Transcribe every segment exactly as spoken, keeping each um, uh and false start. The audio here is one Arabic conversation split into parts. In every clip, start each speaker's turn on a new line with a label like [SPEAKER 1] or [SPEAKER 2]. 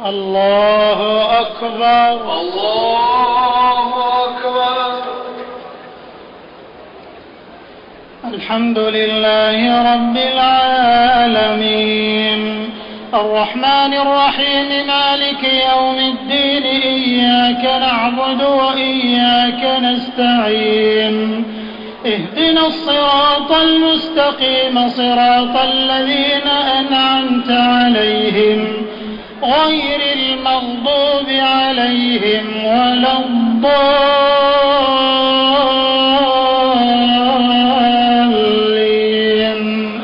[SPEAKER 1] الله أكبر.
[SPEAKER 2] الله أكبر.
[SPEAKER 1] الحمد لله رب العالمين الرحمن الرحيم مالك يوم الدين إياك نعبد وإياك نستعين اهدنا الصراط المستقيم صراط الذين أنعمت عليهم غير المغضوب عليهم ولا الضالين.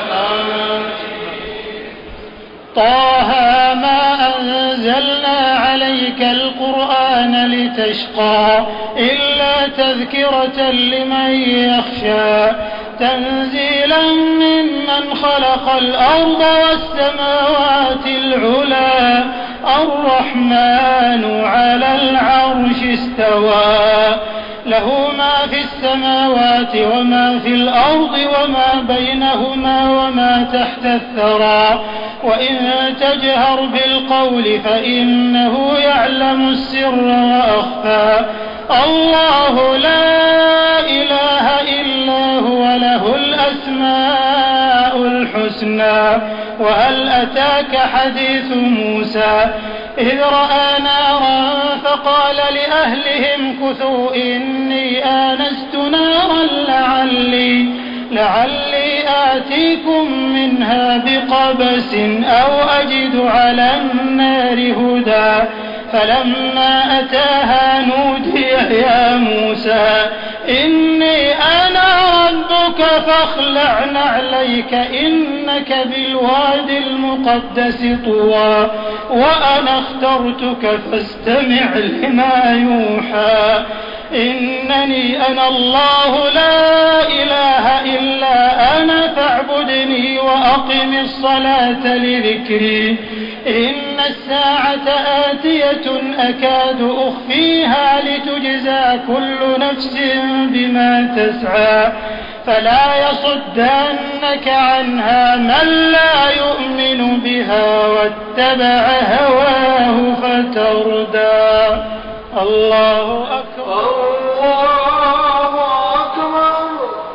[SPEAKER 1] طه ما أنزلنا عليك القرآن لتشقى إلا تذكرة لمن يخشى تنزيلا ممن خلق الأرض والسماوات العلى الرحمن على العرش استوى له ما في السماوات وما في الأرض وما بينهما وما تحت الثرى وإن تجهر بالقول فإنه يعلم السر وأخفى الله لا إله إلا هو له الأسماء الحسنى. وهل أتاك حديث موسى إذ رأى نارا فقال لأهلهم كثوا إني آنست نارا لعلي, لعلي آتيكم منها بقبس أو أجد على النار هدى فلما أتاها نودي يا موسى إني أنا ربك فاخلع نعليك إنك بالوادي المقدس طوى وأنا اخترتك فاستمع لما يوحى إنني أنا الله لا إله إلا أنا فاعبدني وأقم الصلاة لذكري إن الساعة آتية أكاد أخفيها لتجزى كل نفس بما تسعى فلا يصدنك عنها من لا يؤمن بها واتبع هواه فتردى. الله أكبر.
[SPEAKER 2] الله أكبر.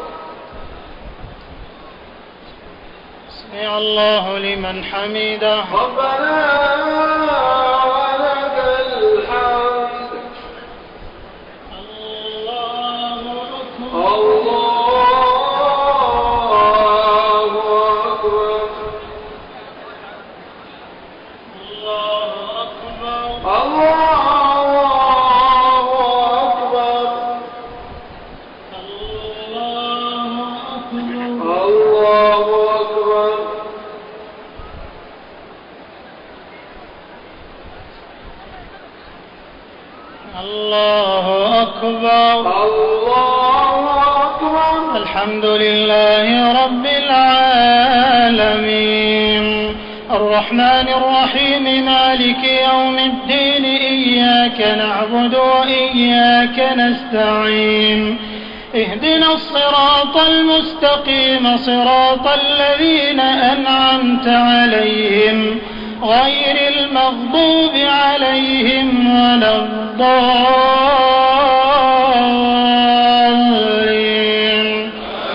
[SPEAKER 1] سمع الله لمن حمده.
[SPEAKER 2] ربنا ولك الحمد.
[SPEAKER 1] الله أكبر.
[SPEAKER 2] الله أكبر.
[SPEAKER 1] الله أكبر.
[SPEAKER 2] الله أكبر. الله أكبر.
[SPEAKER 1] الله أكبر.
[SPEAKER 2] الله أكبر.
[SPEAKER 1] الحمد لله رب العالمين الرحمن الرحيم مالك يوم الدين إياك نعبد وإياك نستعين اهدنا الصراط المستقيم صراط الذين أنعمت عليهم غير المغضوب عليهم ولا الضالين.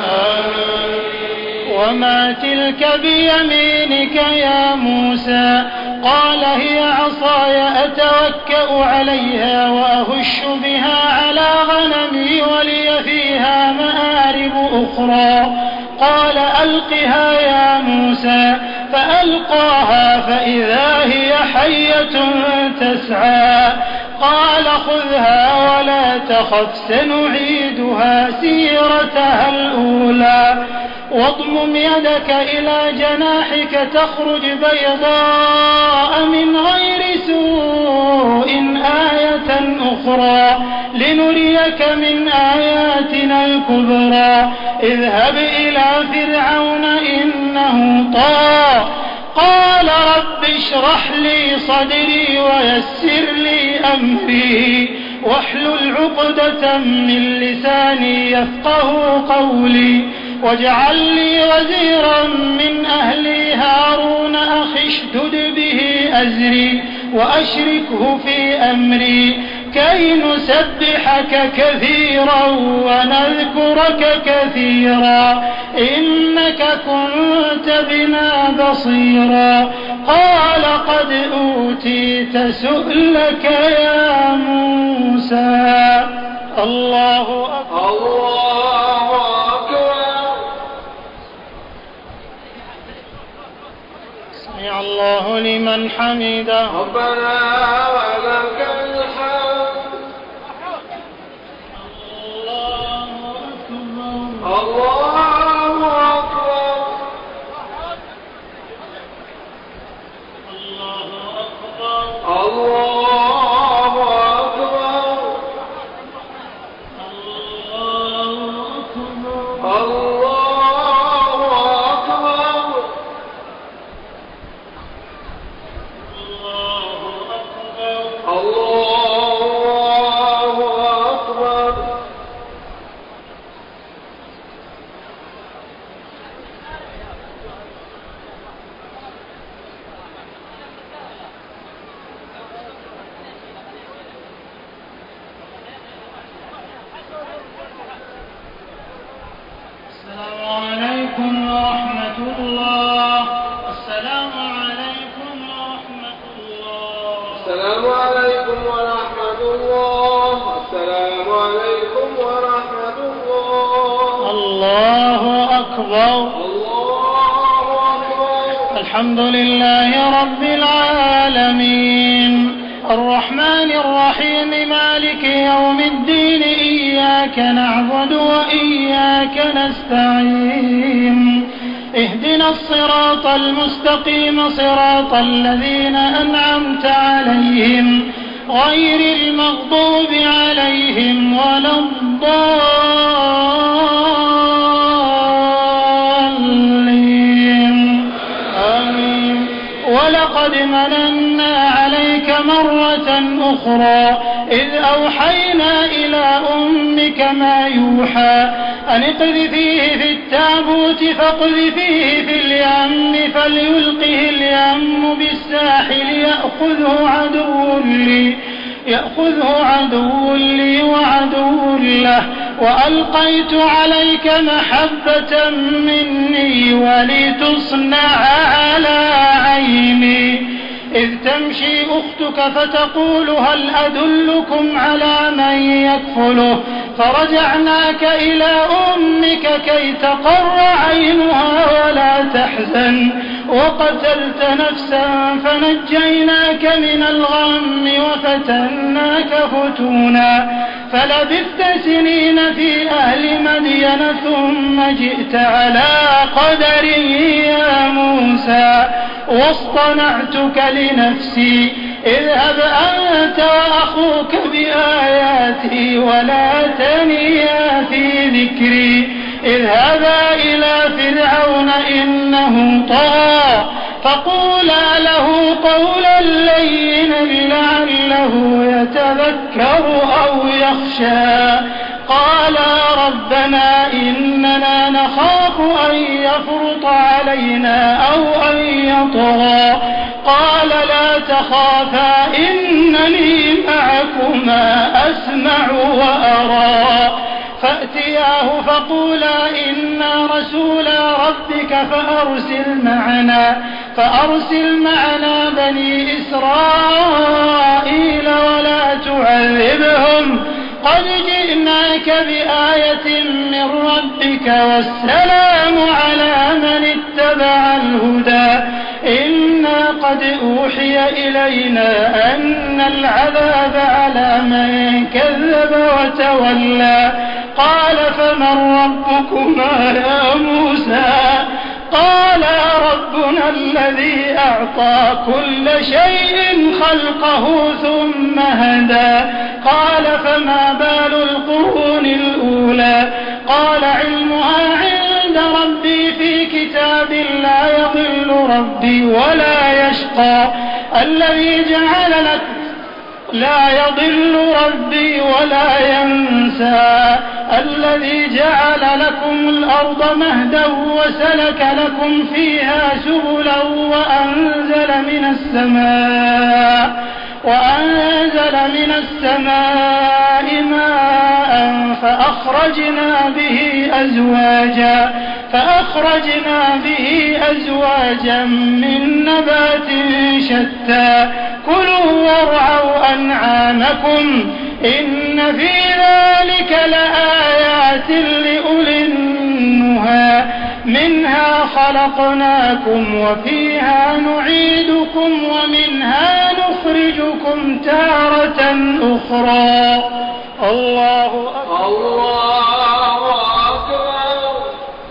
[SPEAKER 1] وما تلك بيمينك يا موسى قال هي عصاي أتوكأ عليها وأهش بها على غنمي ولي فيها مآرب أخرى قال ألقها يا موسى فألقاها فإذا هي حية تسعى قال خذها ولا تخف سنعيدها سيرتها الأولى واضمم يدك إلى جناحك تخرج بيضاء من غير سوء آية أخرى لنريك من آياتنا الكبرى اذهب إلى فرعون إنه طغى قال رب اشرح لي صدري ويسر لي أمري واحلل عقدة من لساني يفقه قولي واجعل لي وزيرا من أهلي هارون أخي اشدد به أزري وأشركه في أمري كي نسبحك كثيرا ونذكرك كثيرا إنك كنت بنا بصيرا قال قد أوتيت سؤلك يا موسى. الله أكبر.
[SPEAKER 2] الله أكبر.
[SPEAKER 1] سمع الله لمن حمده.
[SPEAKER 2] ربنا ولك الحمد.
[SPEAKER 1] الله أكبر.
[SPEAKER 2] الله أكبر.
[SPEAKER 1] الله أكبر.
[SPEAKER 2] الله أكبر. الله أكبر. الله أكبر.
[SPEAKER 1] السلام عليكم ورحمة الله. السلام عليكم ورحمة الله.
[SPEAKER 2] السلام عليكم ورحمة الله. السلام عليكم ورحمة الله.
[SPEAKER 1] الله أكبر.
[SPEAKER 2] الله أكبر.
[SPEAKER 1] الحمد لله رب العالمين الرحمن الرحيم مالك يوم الدين إياك نعبد وإياك نستعين اهدنا الصراط المستقيم صراط الذين أنعمت عليهم غير المغضوب عليهم ولا الضالين آمين. ولقد مننا عليك مرة أخرى إذ أوحينا إلى أمك ما يوحى أن اقذفيه في التابوت فاقذفيه في اليم فليلقه اليم بالساحل يأخذه عدو لي يأخذه عدو لي وعدو له وألقيت عليك محبة مني ولتصنع على عيني إذ تمشي أختك فتقول هل أدلكم على من يكفله فرجعناك إلى أمك كي تقر عينها ولا تحزن وقتلت نفسا فنجيناك من الغم وفتناك فتونا فلبثت سنين في أهل مدين ثم جئت على قدر يا موسى واصطنعتك لنفسي اذهب أنت وأخوك بآياتي ولا تنيا في ذكري اذهبا إلى فرعون إنه طغى فقولا له قولا لينا لعله يتذكر أو يخشى قالا ربنا إننا نخاف أن يفرط علينا أو أن يطغى قال لا تخافا إنني معكما أسمع وأرى فأتياه فقولا إنا رسولا ربك فأرسل معنا فأرسل معنا بني إسرائيل ولا تعذبهم قد جئناك بآية من ربك والسلام على من اتبع الهدى إنا قد أوحي إلينا أن العذاب على من كذب وتولى قال فمن ربكما يا موسى قال ربنا الذي أعطى كل شيء خلقه ثم هدى قال فما بال القرون الأولى قال علمها عند ربي في كتاب لا يضل ربي ولا يشقى الذي جعل لك لا يضل ربي ولا ينسى الذي جعل لكم الأرض مهدا وسلك لكم فيها سبلا وأنزل من السماء وأنزل من السماء ماء فأخرجنا به أزواجا فأخرجنا به أزواجا من نبات شتى كلوا وارعوا أنعامكم إن في ذلك لآيات لأولي النهى منها خلقناكم وفيها نعيدكم ومنها نخرجكم تارة أخرى. الله أكبر.
[SPEAKER 2] الله أكبر.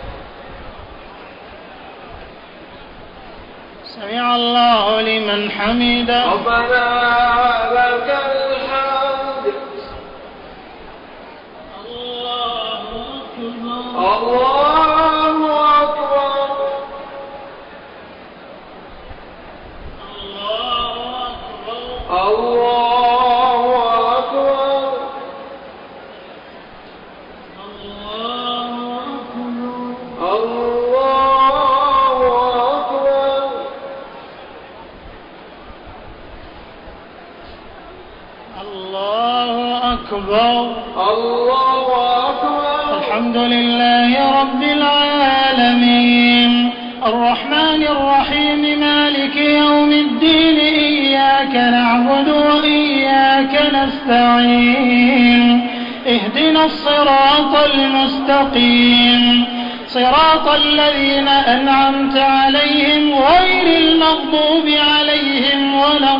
[SPEAKER 1] سمع الله لمن حمده.
[SPEAKER 2] ربنا لك الحمد.
[SPEAKER 1] الله أكبر.
[SPEAKER 2] الله أكبر. الله أكبر.
[SPEAKER 1] الله أكبر.
[SPEAKER 2] الله أكبر.
[SPEAKER 1] الحمد لله رب العالمين الرحمن الرحيم مالك يوم الدين إياك نعبد وإياك نستعين اهدنا الصراط المستقيم صراط الذين أنعمت عليهم غير المغضوب عليهم ولا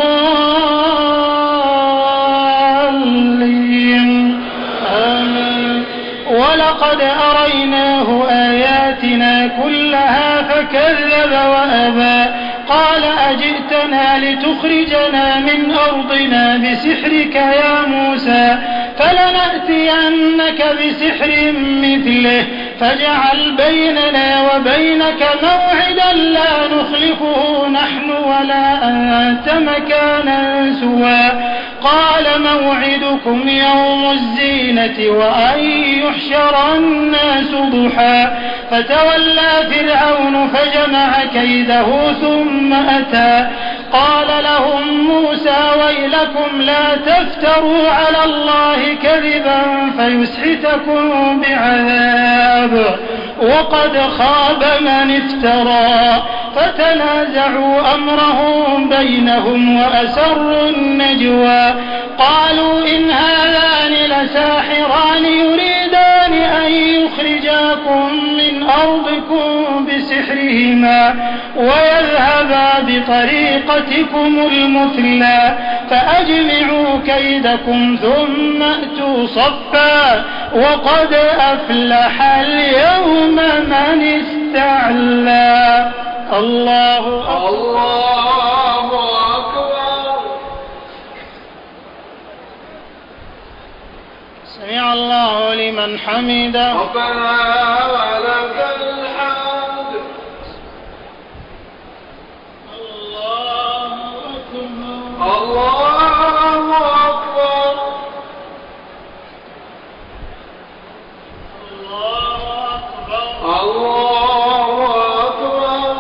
[SPEAKER 1] الضالين آمين. ولقد أريناه آياتنا كلها فكذب وأبى قال أجئتنا لتخرجنا من أرضنا بسحرك يا موسى فلنأتينك بسحر مثله فاجعل بيننا وبينك موعدا لا نخلفه نحن ولا أنت مكانا سوى قال موعدكم يوم الزينة وأن يحشر الناس ضحى فتولى فرعون فجمع كيده ثم أتى قال لهم موسى ويلكم لا تفتروا على الله كذبا فيسحتكم بعذاب وقد خاب من افترى فتنازعوا أمرهم بينهم وأسروا النجوى قالوا إن هذان لساحران يريدان أن يخرجاكم من أرضكم بسحرهما ويذهبا بطريقتكم المثلى فأجمعوا كيدكم ثم أتوا صفا وقد أفلح اليوم من استعلى. الله أكبر.
[SPEAKER 2] الله أكبر.
[SPEAKER 1] سمع الله لمن حمده.
[SPEAKER 2] ربنا ولك الحمد.
[SPEAKER 1] الله أكبر.
[SPEAKER 2] الله أكبر.
[SPEAKER 1] الله أكبر.
[SPEAKER 2] الله أكبر.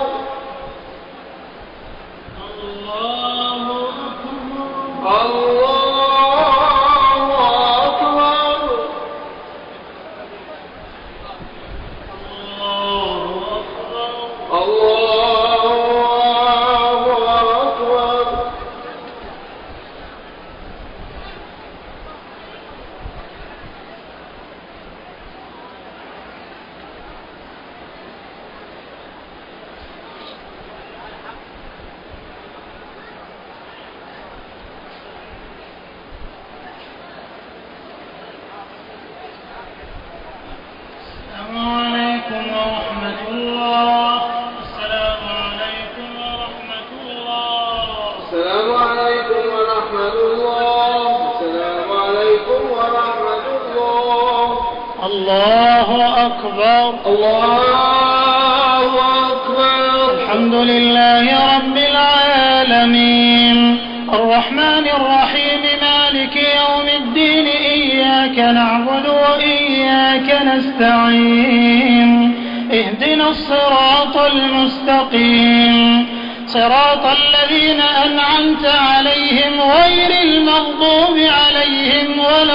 [SPEAKER 1] الله أكبر.
[SPEAKER 2] الله أكبر.
[SPEAKER 1] الحمد لله رب العالمين الرحمن الرحيم مالك يوم الدين إياك نعبد وإياك نستعين اهدنا الصراط المستقيم صراط الذين أنعمت عليهم غير المغضوب عليهم ولا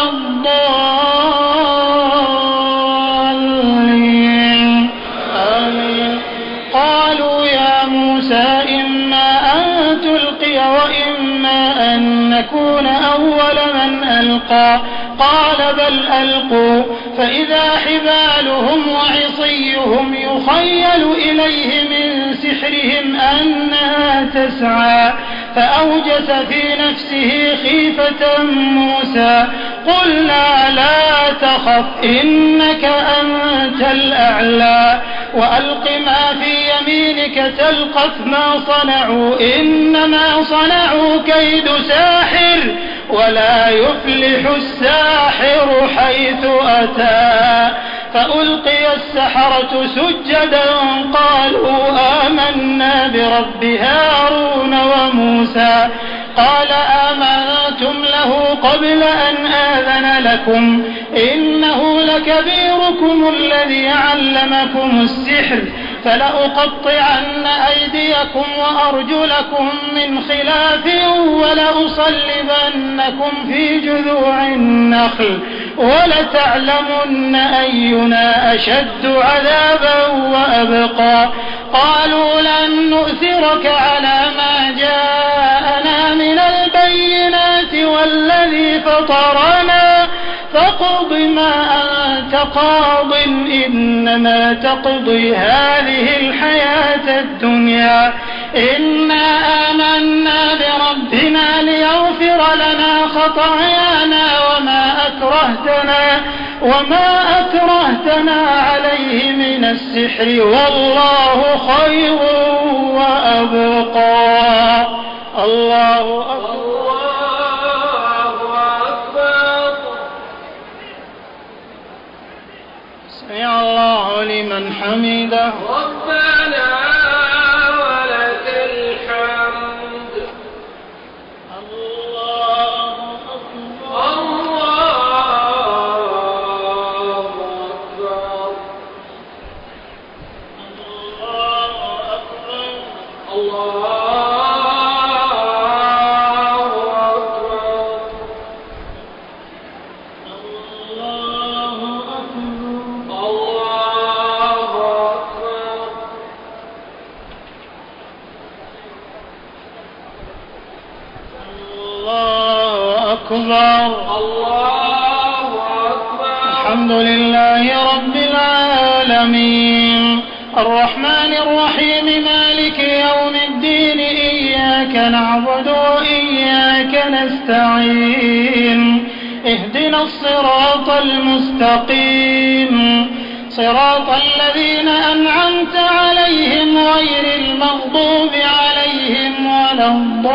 [SPEAKER 1] الضالين آمين. قالوا يا موسى إما أن تلقي وإما أن نكون أول من ألقى قال بل ألقوا فإذا حبالهم وعصيهم يخيل إليه من سحرهم أنها تسعى فأوجس في نفسه خيفة موسى قلنا لا تخف إنك أنت الأعلى وألق ما في يمينك تلقف ما صنعوا إنما صنعوا كيد ساحر ولا يفلح الساحر حيث أتى فألقي السحرة سجدا قالوا آمنا برب هارون وموسى قال آمنتم له قبل أن آذن لكم إنه لكبيركم الذي علمكم السحر فلأقطعن أيديكم وأرجلكم من خلاف ولأصلبنكم في جذوع النخل ولتعلمن أينا أشد عذابا وأبقى قالوا لن نؤثرك على ما جاءنا من البينات والذي فطرنا فاقض ما أنت قاض إنما تقضي هذه الحياة الدنيا إنا آمنا بربنا ليغفر لنا خطايانا وما أكرهتنا وما أكرهتنا عليه من السحر والله خير وأبقى. الله أكبر. سمع الله لمن حمده
[SPEAKER 2] ربنا ولك الحمد.
[SPEAKER 1] الله أكبر.
[SPEAKER 2] الله أكبر.
[SPEAKER 1] الله أكبر.
[SPEAKER 2] الله
[SPEAKER 1] أكبر.
[SPEAKER 2] الله أكبر.
[SPEAKER 1] الحمد لله رب العالمين الرحمن الرحيم مالك يوم الدين إياك نعبد وإياك نستعين اهدنا الصراط المستقيم صراط الذين أنعمت عليهم غير المغضوب عليهم ولا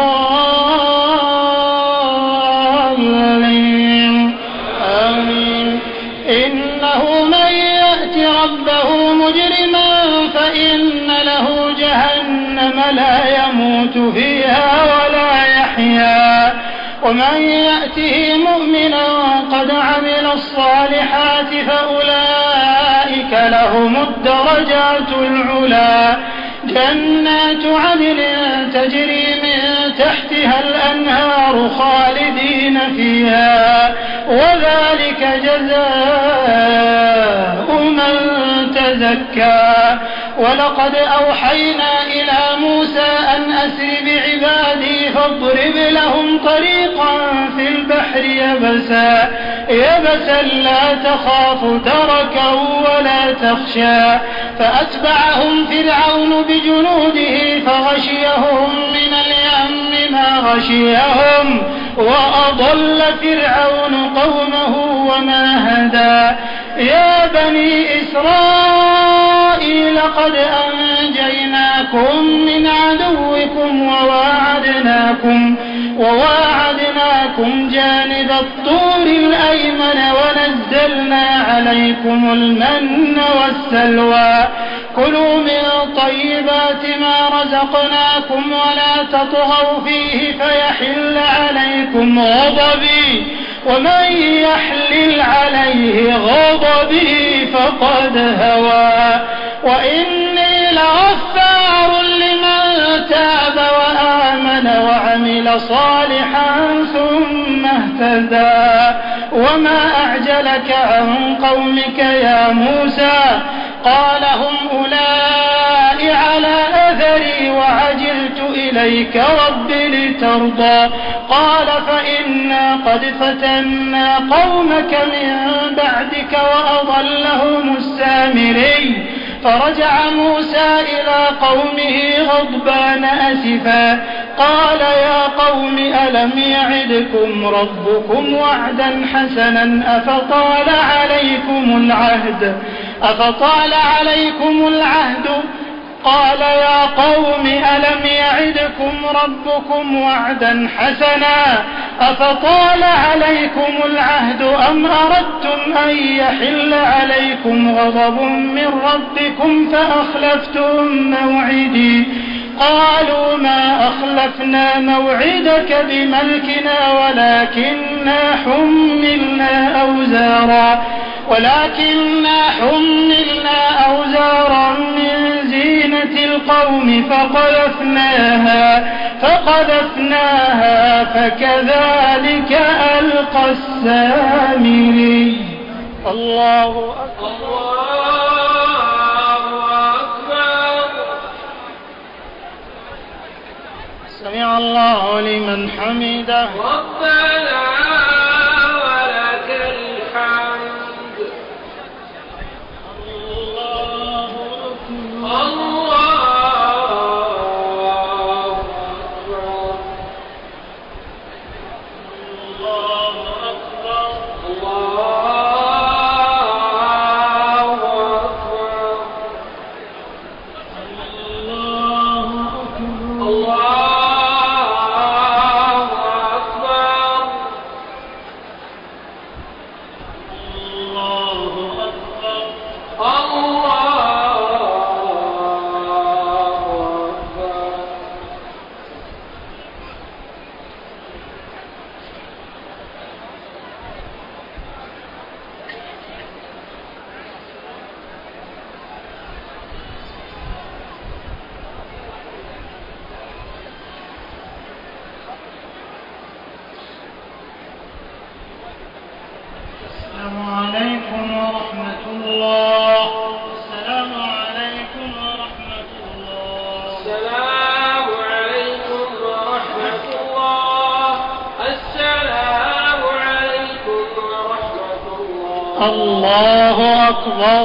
[SPEAKER 1] الضالين آمين. إنه من يأت ربه مجرما فإن له جهنم لا يموت فيها ولا يحيا ومن يأته مؤمنا قد عمل الصالحات فأولئك لهم الدرجات العلى جنات عدن تجري من تحتها الأنهار خالدين فيها وذلك جزاء من تزكى. ولقد أوحينا إلى موسى أن أسر بعبادي فاضرب لهم طريقا في البحر يبسا يبسا لا تخاف دركا ولا تخشى فأتبعهم فرعون بجنوده فغشيهم من اليم ما غشيهم وأضل فرعون قومه وما هدى. يا بني إسرائيل قد أنجيناكم من عدوكم وواعدناكم وواعدناكم جانب الطور الأيمن ونزلنا عليكم المن والسلوى كلوا من طيبات ما رزقناكم ولا تطغوا فيه فيحل عليكم غضبي ومن يحلل عليه غضبي فقد هوى وإني لغفار لمن تاب وآمن وعمل صالحا ثم اهتدى وما أعجلك عن قومك يا موسى قال هم أولئك على أثري وعجلت إليك رب لترضى قال فإنا قد فتنا قومك من بعدك وأضلهم السامري فرجع موسى إلى قومه غضبان أسفا قال يا قوم ألم يعدكم ربكم وعدا حسنا أفطال عليكم العهد أفطال عليكم العهد قال يا قوم ألم يعدكم ربكم وعدا حسنا أفطال عليكم العهد أم أردتم أن يحل عليكم غضب من ربكم فأخلفتم موعدي قالوا ما أخلفنا موعدك بملكنا ولكننا حملنا أوزارا ولكننا حملنا أوزارا من زينة القوم فقذفناها فقذفناها فكذلك ألقى السامري. الله أكبر. سمع الله لمن حمده
[SPEAKER 2] ربنا ولك الحمد. الله أكبر. الله أكبر.
[SPEAKER 1] السلام عليكم ورحمة الله. السلام عليكم ورحمة الله.
[SPEAKER 2] السلام عليكم ورحمة الله. السلام عليكم ورحمة الله.
[SPEAKER 1] الله أكبر.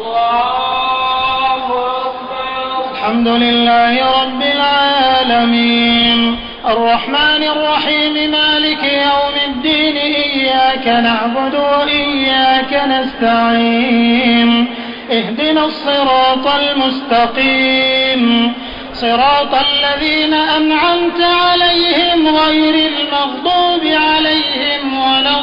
[SPEAKER 2] الله أكبر.
[SPEAKER 1] الحمد لله رب العالمين الرحمن الرحيم مالك يوم الدين إياك نعبد وإياك نستعين اهدنا الصراط المستقيم صراط الذين أنعمت عليهم غير المغضوب عليهم ولا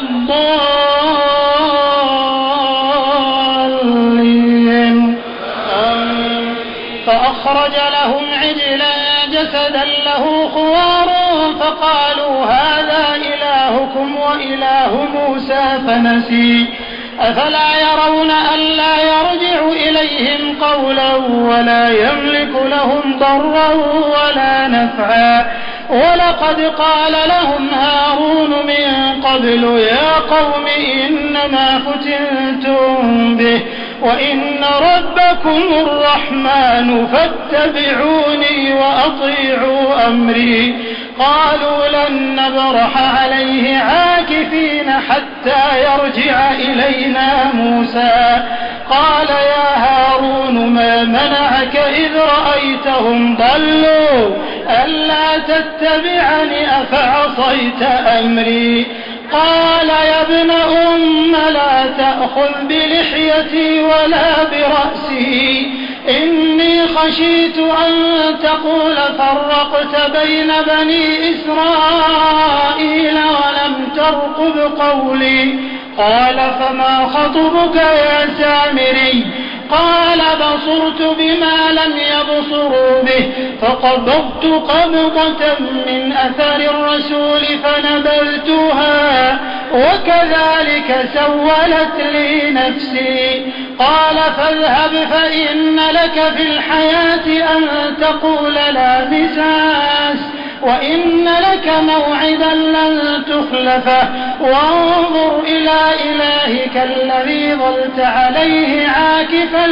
[SPEAKER 1] الضالين آمين. فأخرج لهم عجلا جسدا له خوار فقالوا هذا إلهكم وإله موسى فنسي أفلا يرون ألا يرجع إليهم قولا ولا يملك لهم ضرا ولا نفعا ولقد قال لهم هارون من قبل يا قوم إنما فتنتم به وإن ربكم الرحمن فاتبعوني وأطيعوا أمري قالوا لن نبرح عليه عاكفين حتى يرجع إلينا موسى قال يا هارون ما منعك إذ رأيتهم ضلوا ألا تتبعني أفعصيت أمري قال يا ابن أم لا تأخذ بلحيتي ولا برأسي إني خشيت أن تقول فرقت بين بني إسرائيل ولم ترقب قولي قال فما خطبك يا سامري قال بصرت بما لم يبصروا به فقبضت قبضة من أثر الرسول فنبذتها وكذلك سولت لي نفسي. قال فاذهب فإن لك في الحياة أن تقول لا مساس وإن لك موعدا لن تخلفه وانظر إلى إلهك الذي ظلت عليه عاكفا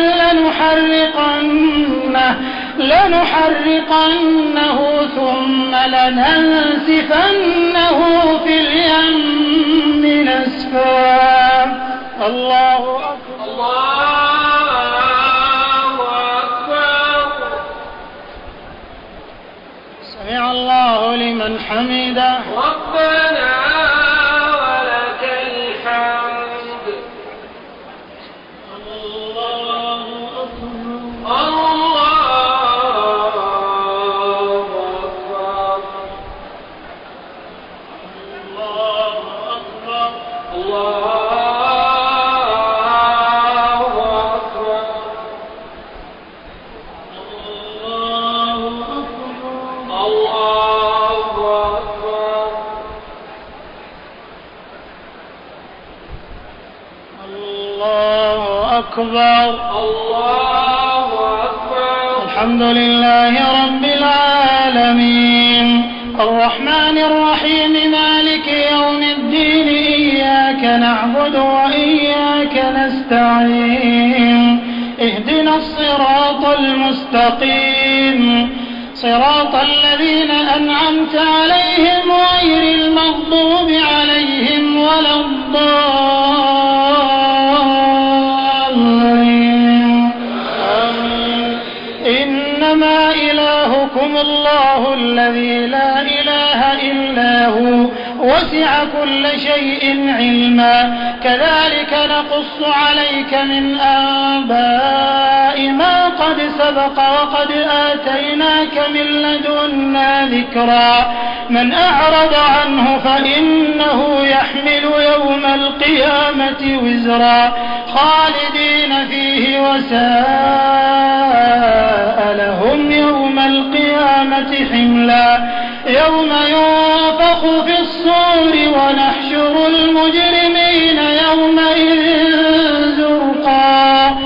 [SPEAKER 1] لنحرقنه, لنحرقنه ثم لننسفنه في اليم نسفا. الله أكبر.
[SPEAKER 2] الله أكبر.
[SPEAKER 1] سمع الله لمن حمده.
[SPEAKER 2] ربنا ولك الحمد.
[SPEAKER 1] الله أكبر.
[SPEAKER 2] الله أكبر.
[SPEAKER 1] الله أكبر.
[SPEAKER 2] الله
[SPEAKER 1] أكبر.
[SPEAKER 2] الله أكبر.
[SPEAKER 1] الحمد لله رب العالمين الرحمن الرحيم مالك يوم الدين إياك نعبد وإياك نستعين اهدنا الصراط المستقيم صراط الذين أنعمت عليهم غير المغضوب عليهم ولا الضالين. آمين. إنما إلهكم الله الذي لا إله إلا هو وسع كل شيء علما كذلك نقص عليك من أنباء ما قد سبق وقد آتيناك من لدنا ذكرا من أعرض عنه فإنه يحمل يوم القيامة وزرا خالدين فيه وساء لهم يوم القيامة حملا يوم ينفخ في الصور ونحشر المجرمين يومئذ زرقا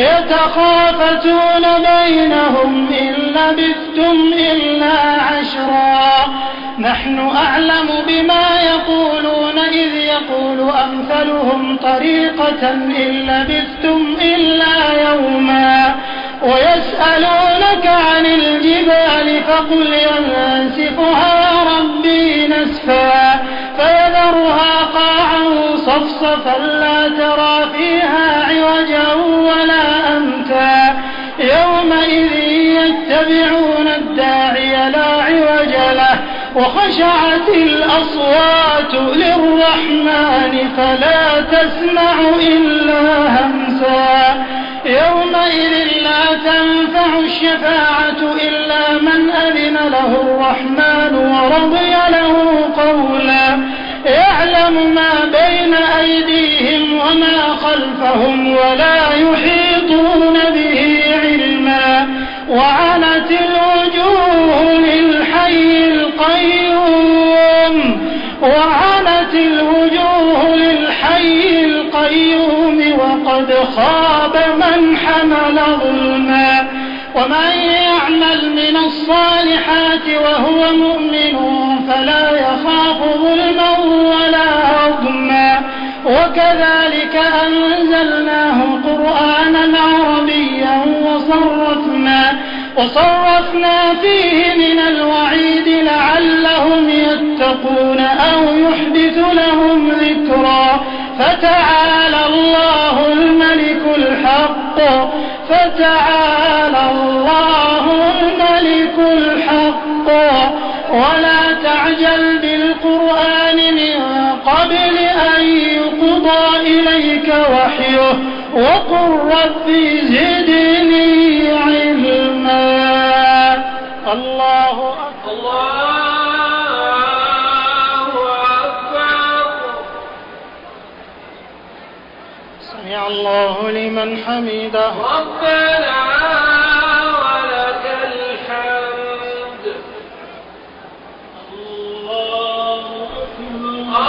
[SPEAKER 1] يتخافتون بينهم إن لبثتم إلا عشرا نحن أعلم بما يقولون إذ يقول أمثلهم طريقة إن لبثتم إلا يوما ويسألونك عن الجبال فقل ينسفها ربي نسفا فيذرها قاعا صفصفا لا ترى فيها عوجا ولا أمتا يومئذ يتبعون الداعي لا عوج له وخشعت الأصوات للرحمن فلا تسمع إلا همسا يومئذ لا تنفع الشفاعة إلا من أذن له الرحمن ورضي له قولا يعلم ما بين أيديهم وما خلفهم ولا يحيطون به علما وعنت الوجوه للحي القيوم وعنت الوجوه للحي القيوم وقد خاب من حمل ظلما ومن يعمل من الصالحات وهو مؤمن فلا يخاف ظلما ولا هضما وكذلك أنزلناه قرآنا عربيا وصرفنا وصرفنا فيه من الوعيد لعلهم يتقون أو يحدث لهم ذكرا فتعالى الله الملك الحق فتعالى الله الملك الحق ولا تعجل بالقرآن من قبل أن يقضى إليك وحيه وقل رب زدني علما. الله أكبر. الله أكبر. سمع الله لمن حمده.
[SPEAKER 2] ربنا ولك الحمد. الله أكبر.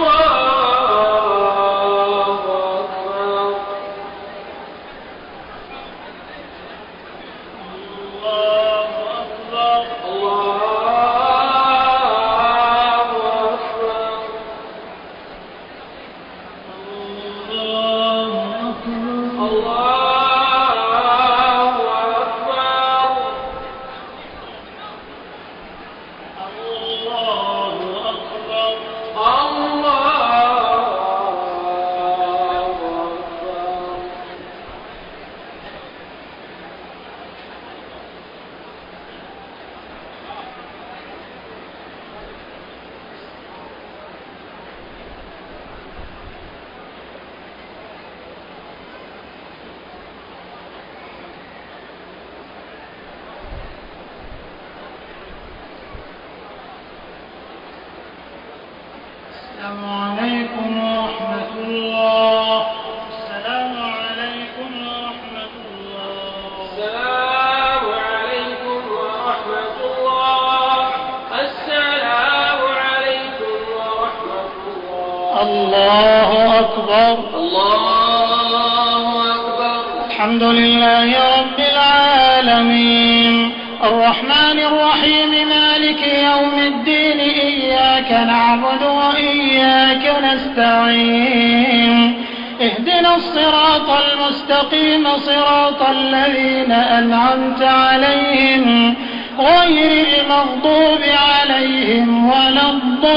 [SPEAKER 2] الله أكبر. الله أكبر. الله أكبر. الله أكبر. الله أكبر. الله أكبر.
[SPEAKER 1] السلام عليكم ورحمة الله. السلام عليكم ورحمة الله.
[SPEAKER 2] السلام عليكم ورحمة الله. السلام عليكم ورحمة الله.
[SPEAKER 1] الله أكبر.
[SPEAKER 2] الله أكبر.
[SPEAKER 1] الحمد لله رب العالمين الرحمن الرحيم مالك يوم الدين إياك نعبد وإياك نستعين اهدنا الصراط المستقيم صراط الذين أنعمت عليهم غير المغضوب عليهم ولا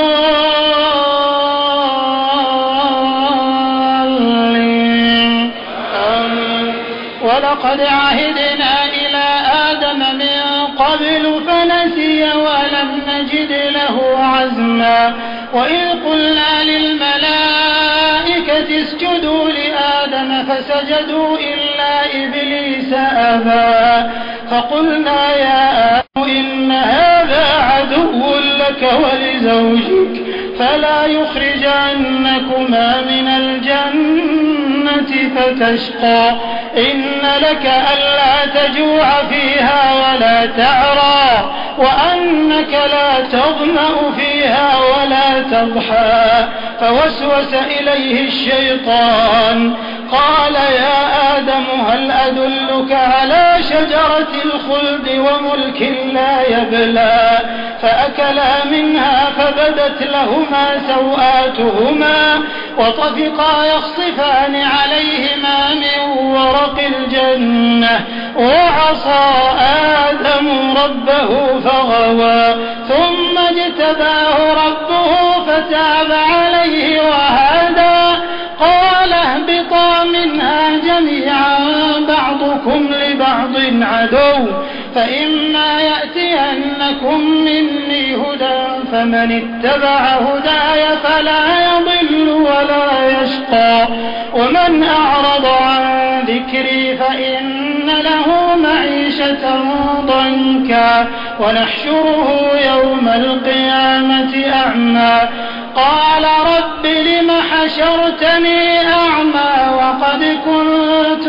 [SPEAKER 1] الضالين آمين. ولقد عهدنا إلى آدم من قبل فنسي ولم نجد له عزما وإذ قلنا للملائكة اسجدوا لآدم فسجدوا إلا إبليس أبى فقلنا يا آدم إن هذا عدو لك ولزوجك فلا يخرجنكما من الجنة فتشقى إن لك ألا تجوع فيها ولا تعرى وأنك لا تظمأ فيها ولا تضحى فوسوس إليه الشيطان قال يا آدم هل أدلك على شجرة الخلد وملك لا يبلى فأكلا منها فبدت لهما سوآتهما وطفقا يخصفان عليهما من ورق الجنة وعصى آدم ربه فغوى ثم اجتباه ربه فتاب عليه وهدى قال اهبطا منها جميعا بعضكم لبعض عدو فإما يأتينكم مني هدى فمن اتبع هداي فلا يضل ولا يشقى ومن أعرض عن ذكري فإن له معيشة ضنكا ونحشره يوم القيامة أعمى قال رب لم حشرتني أعمى وقد كنت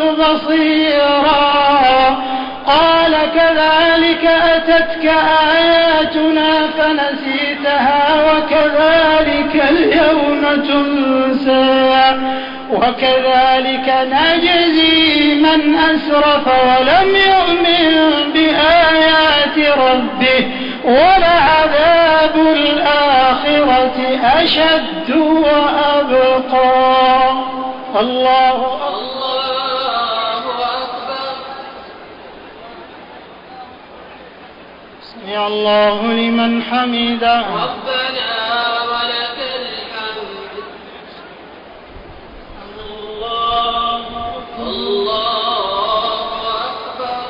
[SPEAKER 1] بصيرا قال كذلك أتتك آياتنا فنسيتها وكذلك اليوم تنسى وكذلك نجزي من أسرف ولم يؤمن بآيات ربه ولعذاب الآخرة أشد وأبقى. الله
[SPEAKER 2] أكبر.
[SPEAKER 1] سمع الله لمن حمده.
[SPEAKER 2] ربنا ولك الحمد. الله الله أكبر.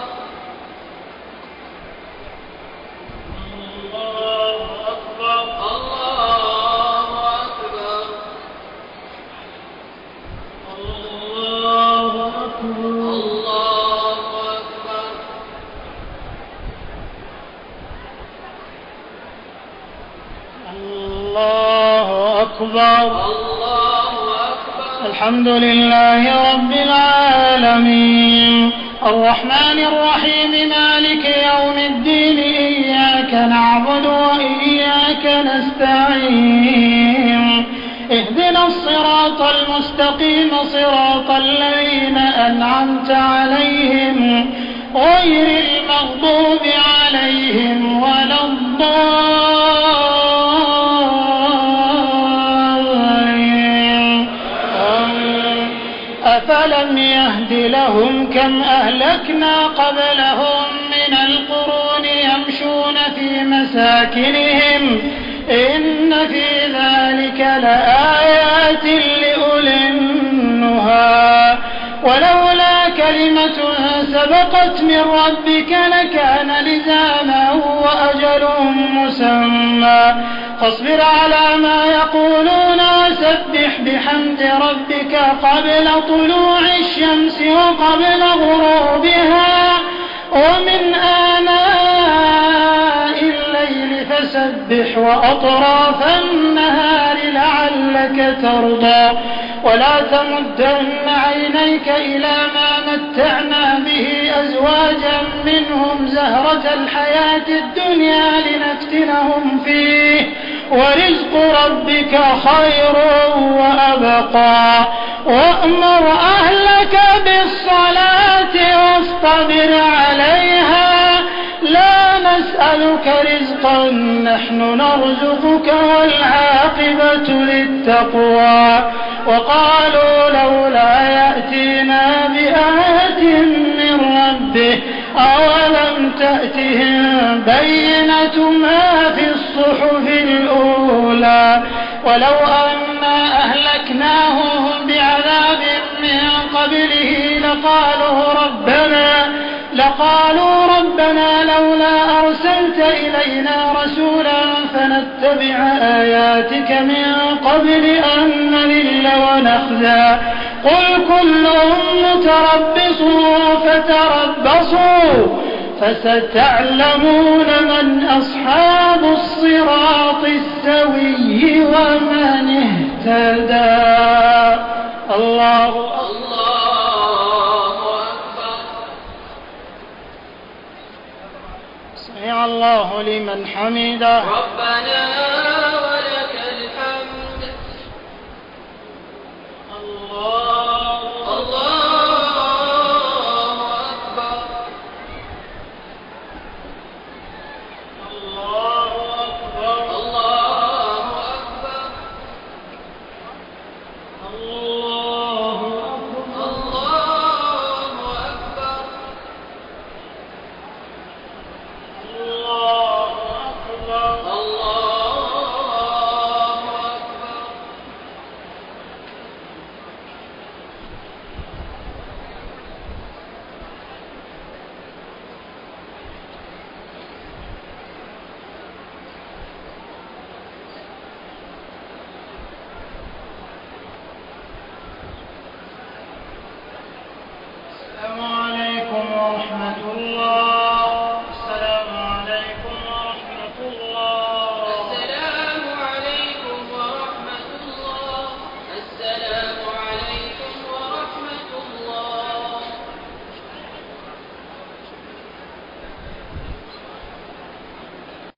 [SPEAKER 2] الله أكبر. الله أكبر. الله أكبر. الله أكبر.
[SPEAKER 1] الله أكبر.
[SPEAKER 2] الله أكبر.
[SPEAKER 1] الحمد لله رب العالمين الرحمن الرحيم مالك يوم الدين إياك نعبد وإياك نستعين اهدنا الصراط المستقيم صراط الذين أنعمت عليهم غير المغضوب عليهم ولا الضالين أفلم يهد لهم كم أهلكنا قبلهم من القرون يمشون في مساكنهم إن في ذلك لآيات لأولي النهى ولولا كلمة سبقت من ربك لكان لزاما وأجل مسمى فاصبر على ما يقولون وسبح بحمد ربك قبل طلوع الشمس وقبل غروبها ومن آناء الليل فسبح وأطراف النهار لعلك ترضى ولا تمدن عينيك إلى ما متعنا به أزواجا منهم زهرة الحياة الدنيا لنفتنهم فيه ورزق ربك خير وأبقى وأمر أهلك بالصلاة واصطبر عليها لا نسألك رزقا نحن نرزقك والعاقبة للتقوى وقالوا لولا يأتينا بآية من ربه أولم تأتهم بينة ما في الصحف الأولى ولو أنا أهلكناهم بعذاب من قبله لقالوا ربنا لقالوا ربنا لولا أرسلت إلينا رسولا فنتبع آياتك من قبل أن نذل ونخزى قل كل متربص فتربصوا فستعلمون من أصحاب الصراط السوي ومن اهتدى الله سمع الله لمن حمده
[SPEAKER 2] ربنا ولك الحمد الله